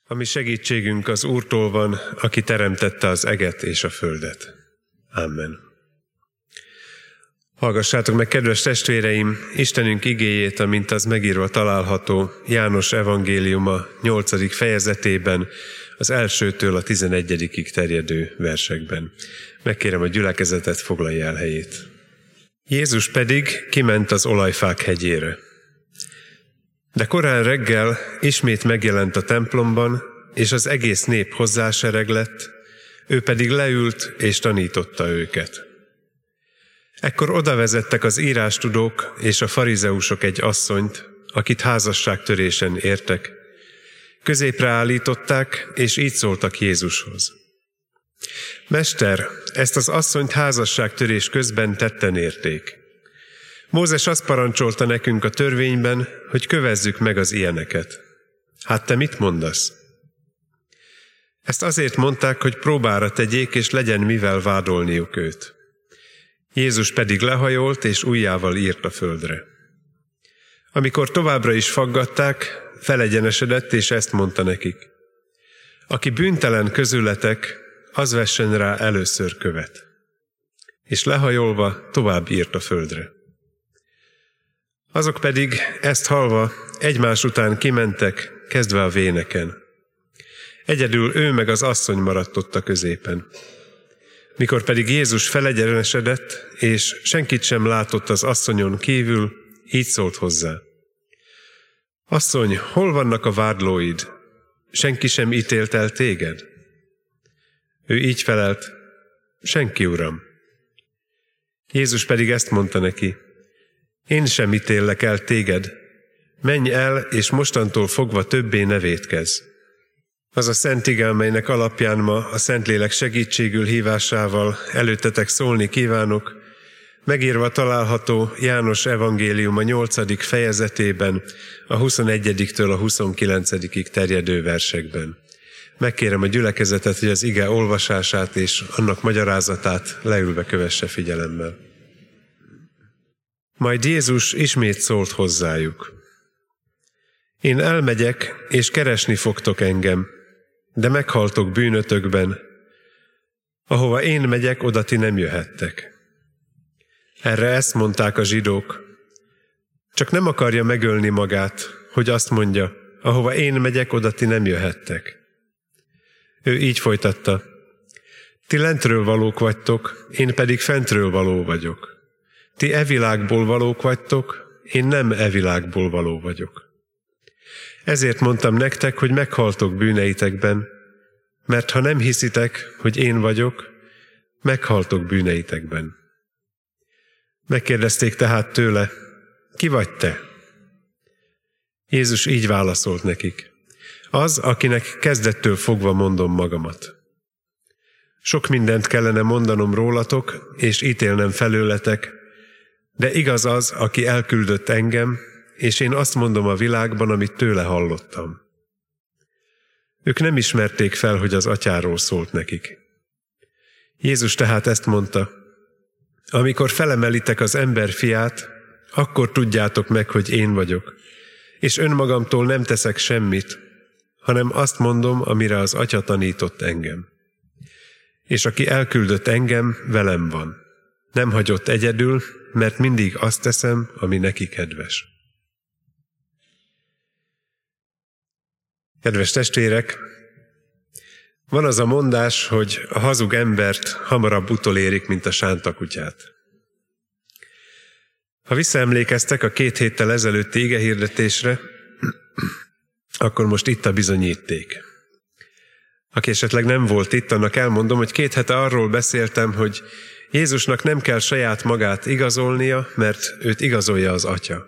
A mi segítségünk az Úrtól van, aki teremtette az eget és a földet. Amen. Hallgassátok meg, kedves testvéreim, Istenünk igéjét, amint az megírva található János evangéliuma 8. fejezetében, az 1-től a 11. terjedő versekben. Megkérem a gyülekezetet, foglalja el helyét. Jézus pedig kiment az olajfák hegyére. De korán reggel ismét megjelent a templomban, és az egész nép hozzásereglett, ő pedig leült és tanította őket. Ekkor odavezettek az írástudók és a farizeusok egy asszonyt, akit házasságtörésen értek. Középre állították, és így szóltak Jézushoz. Mester, ezt az asszonyt házasságtörés közben tetten érték. Mózes azt parancsolta nekünk a törvényben, hogy kövezzük meg az ilyeneket. Hát te mit mondasz? Ezt azért mondták, hogy próbára tegyék, és legyen mivel vádolniuk őt. Jézus pedig lehajolt, és ujjával írt a földre. Amikor továbbra is faggatták, felegyenesedett, és ezt mondta nekik. Aki bűntelen közületek, az vessen rá először követ. És lehajolva tovább írt a földre. Azok pedig ezt hallva egymás után kimentek, kezdve a véneken. Egyedül ő meg az asszony maradt ott a középen. Mikor pedig Jézus felegyenesedett, és senkit sem látott az asszonyon kívül, így szólt hozzá. Asszony, hol vannak a vádlóid? Senki sem ítélt el téged? Ő így felelt, senki, Uram. Jézus pedig ezt mondta neki, én sem ítéllek el téged, menj el, és mostantól fogva többé ne vétkezz. Az a szent ige, amelynek alapján ma a Szentlélek segítségül hívásával előttetek szólni kívánok, megírva található János evangéliuma 8. fejezetében, a 21-től a 29. terjedő versekben. Megkérem a gyülekezetet, hogy az ige olvasását és annak magyarázatát leülve kövesse figyelemmel. Majd Jézus ismét szólt hozzájuk. Én elmegyek, és keresni fogtok engem, de meghaltok bűnötökben. Ahova én megyek, oda ti nem jöhettek. Erre ezt mondták a zsidók. Csak nem akarja megölni magát, hogy azt mondja, ahova én megyek, oda ti nem jöhettek. Ő így folytatta. Ti lentről valók vagytok, én pedig fentről való vagyok. Ti e világból valók vagytok, én nem e világból való vagyok. Ezért mondtam nektek, hogy meghaltok bűneitekben, mert ha nem hiszitek, hogy én vagyok, meghaltok bűneitekben. Megkérdezték tehát tőle, ki vagy te? Jézus így válaszolt nekik, az, akinek kezdettől fogva mondom magamat. Sok mindent kellene mondanom rólatok, és ítélnem felőletek, de igaz az, aki elküldött engem, és én azt mondom a világban, amit tőle hallottam. Ők nem ismerték fel, hogy az atyáról szólt nekik. Jézus tehát ezt mondta, amikor felemelitek az ember fiát, akkor tudjátok meg, hogy én vagyok, és önmagamtól nem teszek semmit, hanem azt mondom, amire az atya tanított engem. És aki elküldött engem, velem van. Nem hagyott egyedül, mert mindig azt teszem, ami neki kedves. Kedves testvérek, van az a mondás, hogy a hazug embert hamarabb utolérik, mint a sántakutyát. Ha visszaemlékeztek a 2 héttel ezelőtti igehirdetésre, akkor most itt a bizonyíték. Aki esetleg nem volt itt, annak elmondom, hogy 2 hete arról beszéltem, hogy Jézusnak nem kell saját magát igazolnia, mert őt igazolja az Atya.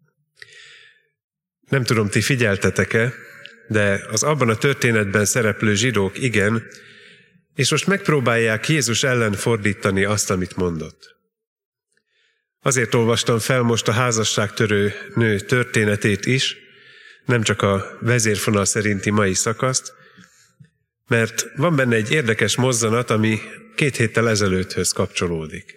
Nem tudom, ti figyeltetek-e, de az abban a történetben szereplő zsidók igen, és most megpróbálják Jézus ellen fordítani azt, amit mondott. Azért olvastam fel most a házasságtörő nő történetét is, nem csak a vezérfonal szerinti mai szakaszt, mert van benne egy érdekes mozzanat, ami 2 héttel ezelőtthöz kapcsolódik.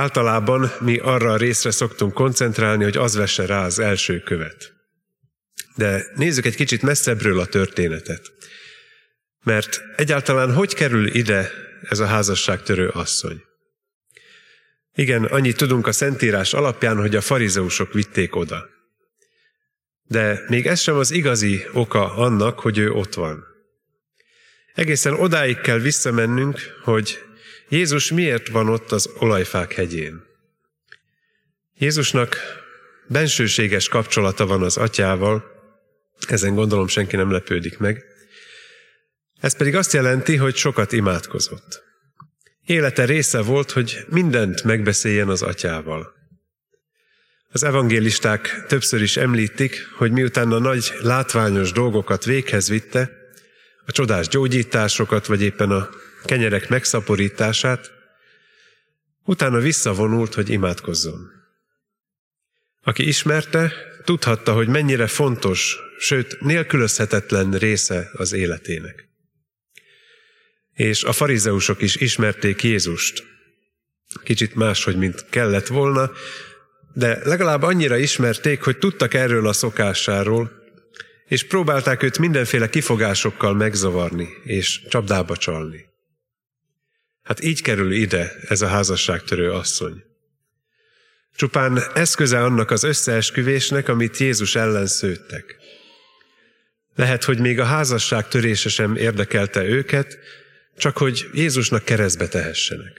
Általában mi arra a részre szoktunk koncentrálni, hogy az vesse rá az első követ. De nézzük egy kicsit messzebbről a történetet. Mert egyáltalán hogy kerül ide ez a házasságtörő asszony? Igen, annyit tudunk a Szentírás alapján, hogy a farizeusok vitték oda. De még ez sem az igazi oka annak, hogy ő ott van. Egészen odáig kell visszamennünk, hogy Jézus miért van ott az olajfák hegyén. Jézusnak bensőséges kapcsolata van az atyával, ezen gondolom senki nem lepődik meg. Ez pedig azt jelenti, hogy sokat imádkozott. Élete része volt, hogy mindent megbeszéljen az atyával. Az evangélisták többször is említik, hogy miután a nagy látványos dolgokat véghez vitte, a csodás gyógyításokat, vagy éppen a kenyerek megszaporítását, utána visszavonult, hogy imádkozzon. Aki ismerte, tudhatta, hogy mennyire fontos, sőt nélkülözhetetlen része az életének. És a farizeusok is ismerték Jézust. Kicsit máshogy, mint kellett volna, de legalább annyira ismerték, hogy tudtak erről a szokásáról, és próbálták őt mindenféle kifogásokkal megzavarni és csapdába csalni. Hát így kerül ide ez a házasságtörő asszony. Csupán eszköze annak az összeesküvésnek, amit Jézus ellen szőttek. Lehet, hogy még a házasság törése sem érdekelte őket, csak hogy Jézusnak keresztbe tehessenek.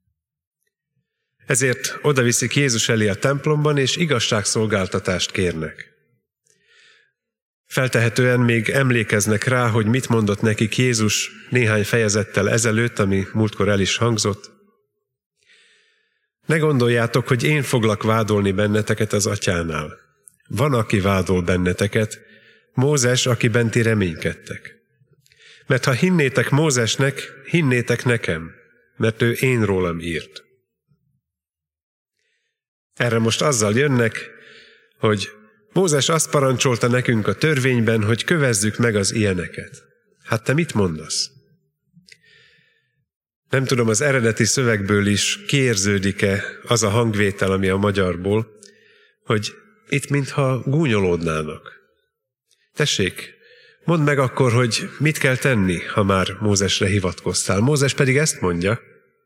Ezért odaviszik Jézus elé a templomban, és igazságszolgáltatást kérnek. Feltehetően még emlékeznek rá, hogy mit mondott nekik Jézus néhány fejezettel ezelőtt, ami múltkor el is hangzott. Ne gondoljátok, hogy én foglak vádolni benneteket az atyánál. Van, aki vádol benneteket, Mózes, akiben ti reménykedtek. Mert ha hinnétek Mózesnek, hinnétek nekem, mert ő én rólam írt. Erre most azzal jönnek, hogy Mózes azt parancsolta nekünk a törvényben, hogy kövezzük meg az ilyeneket. Hát te mit mondasz? Nem tudom, az eredeti szövegből is kiérződik-e az a hangvétel, ami a magyarból, hogy itt mintha gúnyolódnának. Tessék, mondd meg akkor, hogy mit kell tenni, ha már Mózesre hivatkoztál. Mózes pedig ezt mondja.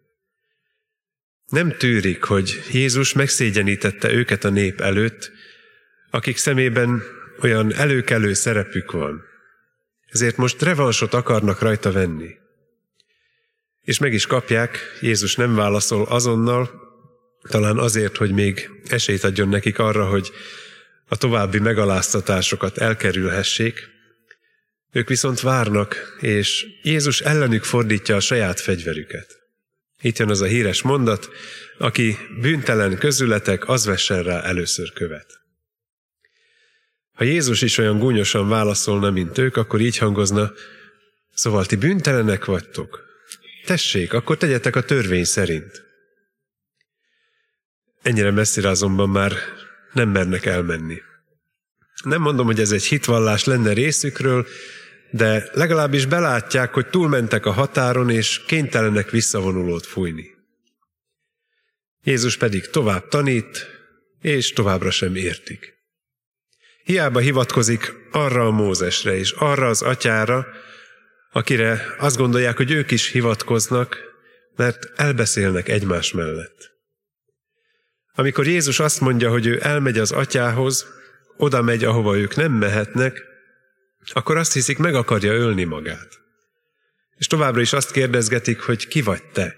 Nem tűrik, hogy Jézus megszégyenítette őket a nép előtt, akik szemében olyan előkelő szerepük van. Ezért most revansot akarnak rajta venni. És meg is kapják, Jézus nem válaszol azonnal, talán azért, hogy még esélyt adjon nekik arra, hogy a további megaláztatásokat elkerülhessék. Ők viszont várnak, és Jézus ellenük fordítja a saját fegyverüket. Itt jön az a híres mondat, aki bűntelen közületek, az vessen rá először követ. Ha Jézus is olyan gúnyosan válaszolna, mint ők, akkor így hangozna, szóval ti bűntelenek vagytok. Tessék, akkor tegyetek a törvény szerint. Ennyire messzire azonban már nem mernek elmenni. Nem mondom, hogy ez egy hitvallás lenne részükről, de legalábbis belátják, hogy túlmentek a határon, és kénytelenek visszavonulót fújni. Jézus pedig tovább tanít, és továbbra sem értik. Hiába hivatkozik arra a Mózesre és arra az atyára, akire azt gondolják, hogy ők is hivatkoznak, mert elbeszélnek egymás mellett. Amikor Jézus azt mondja, hogy ő elmegy az atyához, oda megy, ahova ők nem mehetnek, akkor azt hiszik, meg akarja ölni magát. És továbbra is azt kérdezgetik, hogy ki vagy te?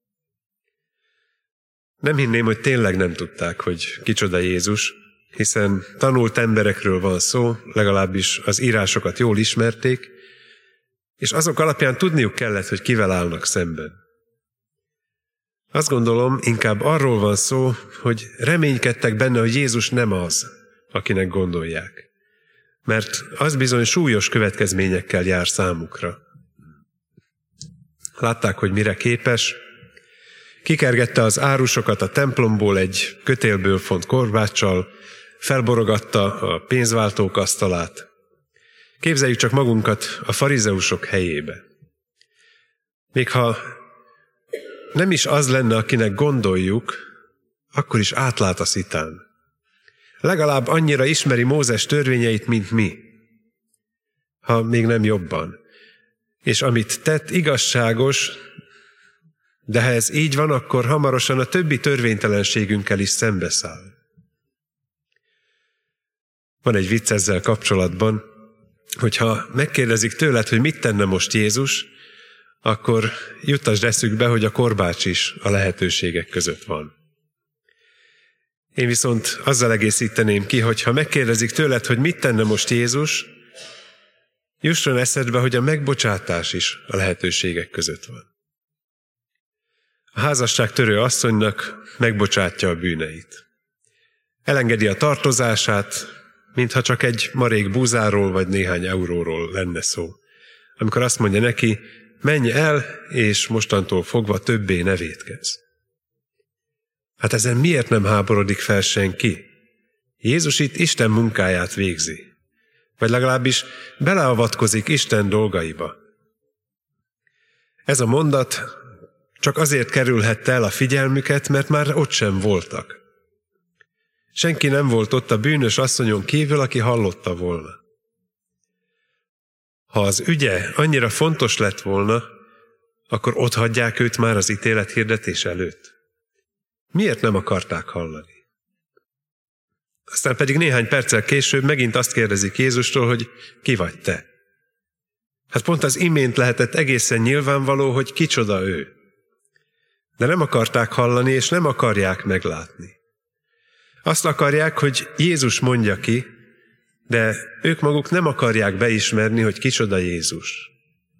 Nem hinném, hogy tényleg nem tudták, hogy kicsoda Jézus, hiszen tanult emberekről van szó, legalábbis az írásokat jól ismerték, és azok alapján tudniuk kellett, hogy kivel állnak szemben. Azt gondolom, inkább arról van szó, hogy reménykedtek benne, hogy Jézus nem az, akinek gondolják. Mert az bizony súlyos következményekkel jár számukra. Látták, hogy mire képes. Kikergette az árusokat a templomból egy kötélből font korbáccsal, felborogatta a pénzváltók asztalát. Képzeljük csak magunkat a farizeusok helyébe. Még ha nem is az lenne, akinek gondoljuk, akkor is átlát a szitán. Legalább annyira ismeri Mózes törvényeit, mint mi, ha még nem jobban. És amit tett, igazságos, de ha ez így van, akkor hamarosan a többi törvénytelenségünkkel is szembeszáll. Van egy vicc ezzel kapcsolatban, hogyha megkérdezik tőled, hogy mit tenne most Jézus, akkor juttasd eszükbe, hogy a korbács is a lehetőségek között van. Én viszont azzal egészíteném ki, hogy ha megkérdezik tőled, hogy mit tenne most Jézus, jusson eszedbe, hogy a megbocsátás is a lehetőségek között van. A házasságtörő asszonynak megbocsátja a bűneit. Elengedi a tartozását, mintha csak egy marék búzáról vagy néhány euróról lenne szó. Amikor azt mondja neki, menj el, és mostantól fogva többé ne vétkezz. Hát ezen miért nem háborodik fel senki? Jézus itt Isten munkáját végzi. Vagy legalábbis beleavatkozik Isten dolgaiba. Ez a mondat csak azért kerülhette el a figyelmüket, mert már ott sem voltak. Senki nem volt ott a bűnös asszonyon kívül, aki hallotta volna. Ha az ügye annyira fontos lett volna, akkor otthagyják őt már az ítélethirdetés előtt. Miért nem akarták hallani? Aztán pedig néhány perccel később megint azt kérdezik Jézustól, hogy ki vagy te? Hát pont az imént lehetett egészen nyilvánvaló, hogy kicsoda ő. De nem akarták hallani, és nem akarják meglátni. Azt akarják, hogy Jézus mondja ki, de ők maguk nem akarják beismerni, hogy kicsoda Jézus.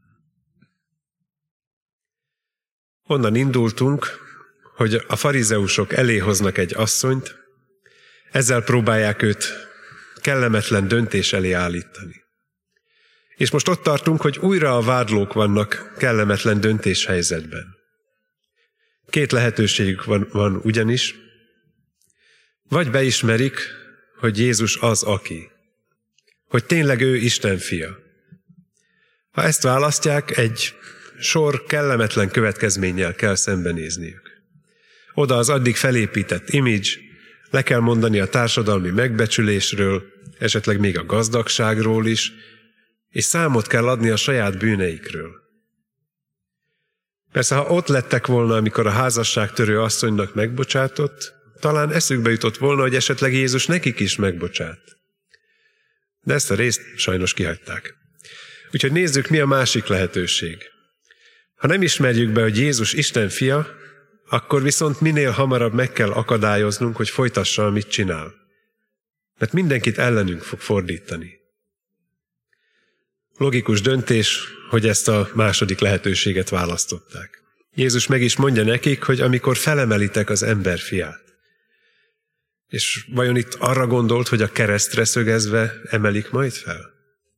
Onnan indultunk, hogy a farizeusok elé hoznak egy asszonyt, ezzel próbálják őt kellemetlen döntés elé állítani. És most ott tartunk, hogy újra a vádlók vannak kellemetlen döntéshelyzetben. Két lehetőségük van ugyanis. Vagy beismerik, hogy Jézus az, aki. Hogy tényleg ő Isten fia. Ha ezt választják, egy sor kellemetlen következménnyel kell szembenézniük. Oda az addig felépített image, le kell mondani a társadalmi megbecsülésről, esetleg még a gazdagságról is, és számot kell adni a saját bűneikről. Persze, ha ott lettek volna, amikor a házasságtörő asszonynak megbocsátott, talán eszükbe jutott volna, hogy esetleg Jézus nekik is megbocsát. De ezt a részt sajnos kihagyták. Úgyhogy nézzük, mi a másik lehetőség. Ha nem ismerjük be, hogy Jézus Isten fia, akkor viszont minél hamarabb meg kell akadályoznunk, hogy folytassa, amit csinál. Mert mindenkit ellenünk fog fordítani. Logikus döntés, hogy ezt a második lehetőséget választották. Jézus meg is mondja nekik, hogy amikor felemelitek az ember fiát. És vajon itt arra gondolt, hogy a keresztre szögezve emelik majd fel?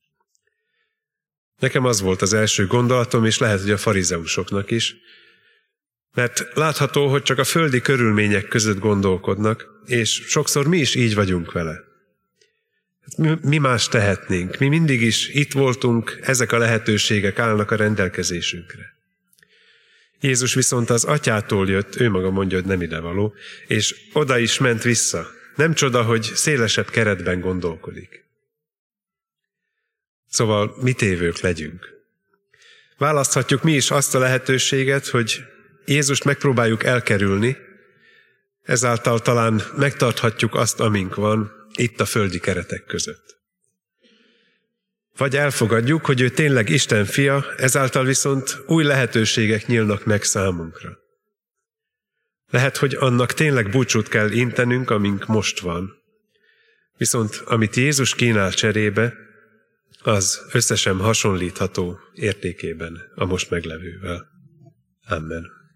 Nekem az volt az első gondolatom, és lehet, hogy a farizeusoknak is, mert látható, hogy csak a földi körülmények között gondolkodnak, és sokszor mi is így vagyunk vele. Mi más tehetnénk? Mi mindig is itt voltunk, ezek a lehetőségek állnak a rendelkezésünkre. Jézus viszont az atyától jött, ő maga mondja, hogy nem idevaló, és oda is ment vissza. Nem csoda, hogy szélesebb keretben gondolkodik. Szóval mi tévők legyünk. Választhatjuk mi is azt a lehetőséget, hogy Jézust megpróbáljuk elkerülni, ezáltal talán megtarthatjuk azt, amink van, itt a földi keretek között. Vagy elfogadjuk, hogy ő tényleg Isten fia, ezáltal viszont új lehetőségek nyílnak meg számunkra. Lehet, hogy annak tényleg búcsút kell intenünk, amink most van. Viszont amit Jézus kínál cserébe, az összesen hasonlítható értékében a most meglevővel. Amen.